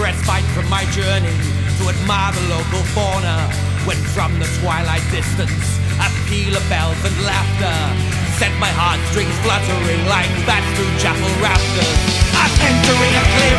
respite from my journey to admire the local fauna, when from the twilight distance a peal of bells and laughter sent my heartstrings fluttering like bats through chapel rafters. I'm entering a clear